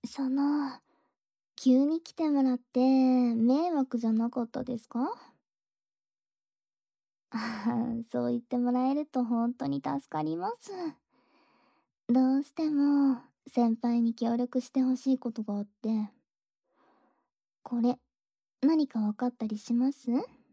その、急に来てもらって迷惑じゃなかったですか？そう言ってもらえるとほんとに助かります。どうしても先輩に協力してほしいことがあって、これ、何か分かったりします？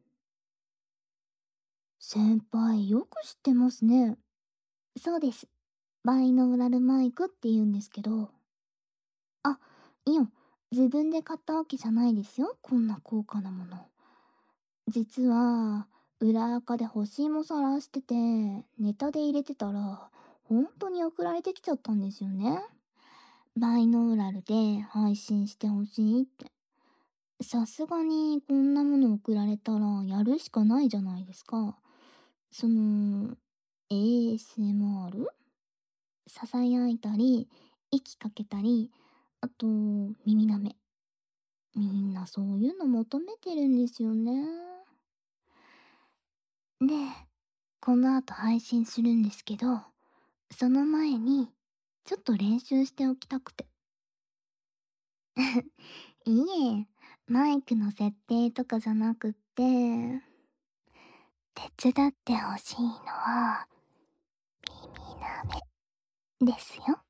先輩よく知ってますね。そうです。バイノーラルマイクって言うんですけど。あ、いや、自分で買ったわけじゃないですよ、こんな高価なもの。実は、裏垢で欲しいも晒してて、ネタで入れてたら、本当に送られてきちゃったんですよね。バイノーラルで配信してほしいって。さすがにこんなもの送られたらやるしかないじゃないですか。その、ASMR？ ささやいたり、息かけたり、あと、耳舐め。みんなそういうの求めてるんですよね。で、この後配信するんですけど、その前に、ちょっと練習しておきたくて。いえ、マイクの設定とかじゃなくって、手伝ってほしいのは、耳舐めですよ。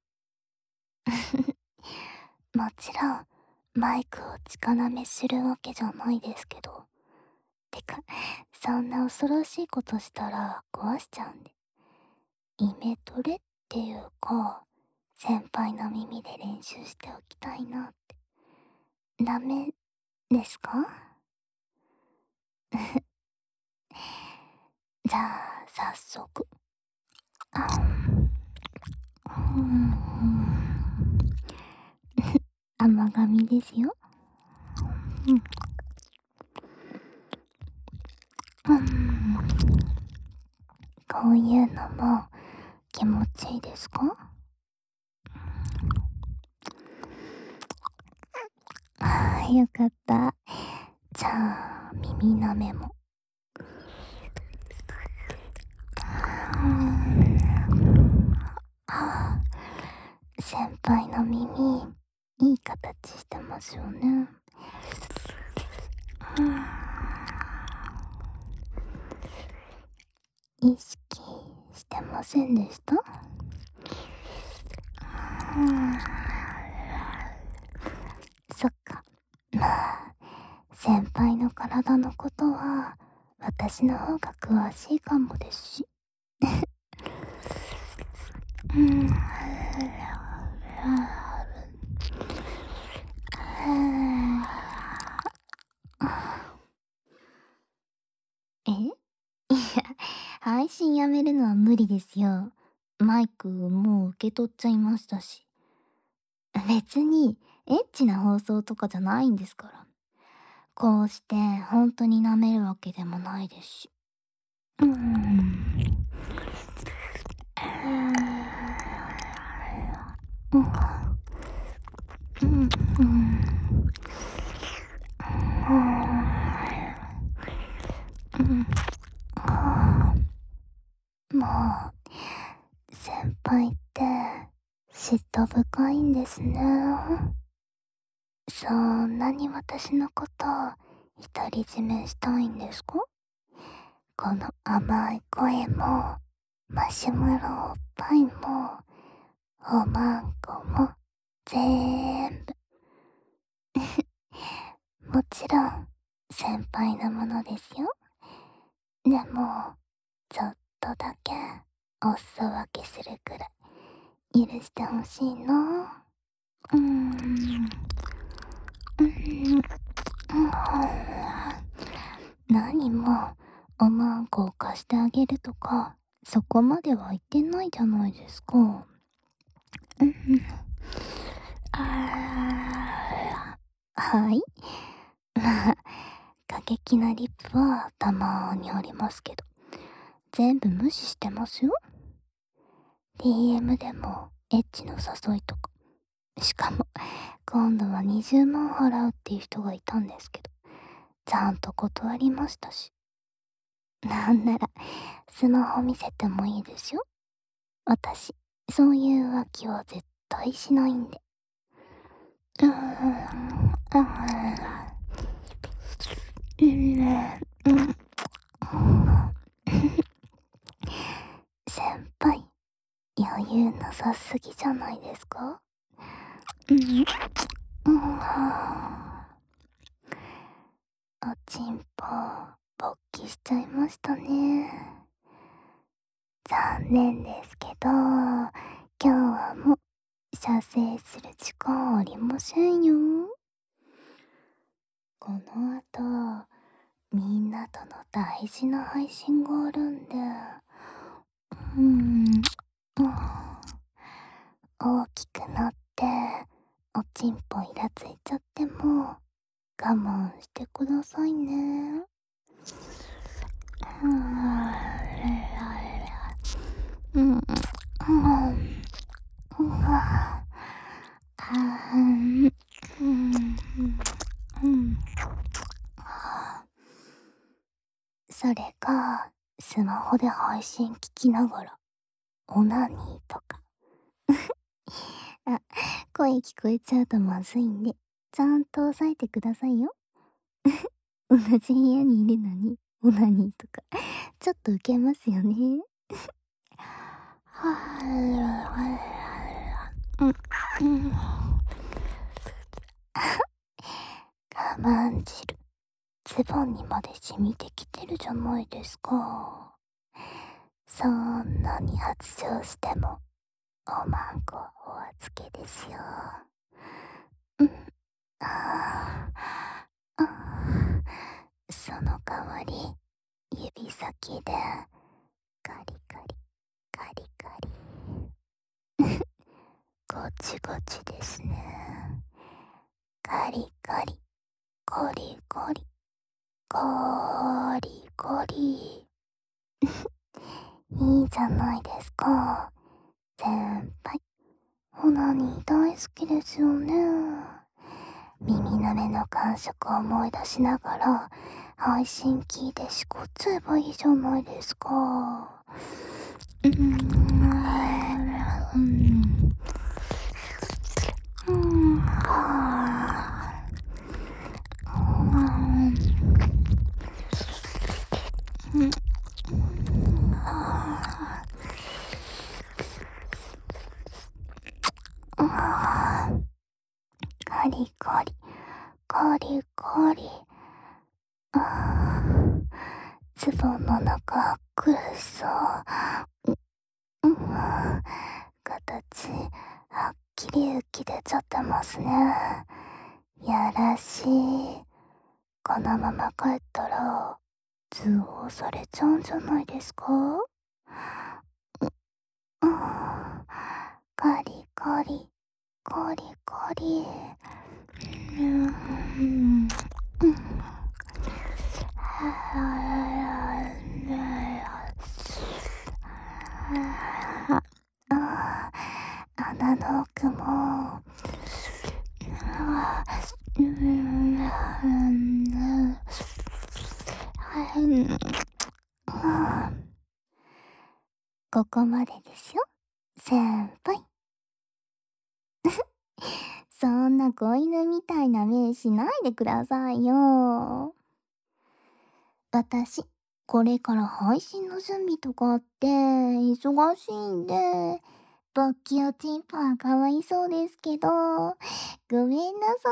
もちろん、マイクを直舐めするわけじゃないですけど。てか、そんな恐ろしいことしたら壊しちゃうんで。イメトレっていうか、先輩の耳で練習しておきたいなって。ダメですか？じゃあ、早速。うん。甘噛みですよ。うん。うん。こういうのも気持ちいいですか？ああ、よかった。じゃあ、耳舐めも。うん。ああ、先輩の耳、いい形してますよね。うん。意識してませんでした？うん。そっか。まあ、先輩の体のことは、私の方が詳しいかもですし。うん。えいや、配信やめるのは無理ですよ。マイクもう受け取っちゃいましたし。別にエッチな放送とかじゃないんですから。こうして本当に舐めるわけでもないですし。うーん。うん。うん。うん。うん。もう、先輩って嫉妬深いんですね。そんなに私のこと独り占めしたいんですか？この甘い声も、マシュマロおっぱいも、おまんこも、ぜーんぶ。もちろん、先輩のものですよ。でも、ちょっとだけ、お裾分けするくらい、許してほしいな。うーん。うーん。何も、おまんこを貸してあげるとか、そこまでは言ってないじゃないですか。うん。はい。まあ、過激なリップはたまーにありますけど、全部無視してますよ。DM でもエッチの誘いとか。しかも、今度は20万払うっていう人がいたんですけど、ちゃんと断りましたし。なんなら、スマホ見せてもいいですよ。私、そういう浮気は絶対しないんで。 うーん、うん、うん、先輩、余裕なさすぎじゃないですか？うん、うん、おちんぽ、勃起しちゃいましたね。残念ですけど、今日はもう射精する時間ありませんよ。この後、みんなとの大事な配信があるんで、うん、大きくなって、おちんぽイラついちゃっても、我慢してくださいね。うん、うん、うん、うん、うん、うん。それか、スマホで配信聞きながら、オナニーとか。あ、声聞こえちゃうとまずいんで、ちゃんと押さえてくださいよ。同じ部屋にいるのに、オナニーとか、ちょっとウケますよね。はぁ、うん、うん。我慢汁、ズボンにまで染みてきてるじゃないですか。そんなに発情しても、おまんこお預けですよ。うん、ああ、その代わり、指先で、ガリガリ、ガリガリ。ゴチゴチですね。ガリガリ、ゴリゴリ、ゴリゴリ。いいじゃないですか。先輩、オナニー大好きですよね。耳の目の感触を思い出しながら、配信聞いてしこっちゃえばいいじゃないですか。うん、うん、うん、はあ、うん、はあ、ガリガリ、ガリガリ。あー、ズボンの中苦しそう。うん、形、はっきり浮き出ちゃってますね。やらしい。このまま帰ったら、通報されちゃうんじゃないですか？うん、ガリガリ、ガリガリ。うん、うん、あ、穴の奥も、うん、ここまでですよ、先輩。そんな子犬みたいな目しないでくださいよ。私、これから配信の準備とかあって忙しいんで、勃起おちんぽはかわいそうですけど、ごめんなさ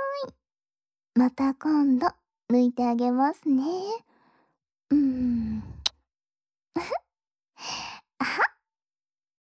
い。また今度、抜いてあげますね。うーん。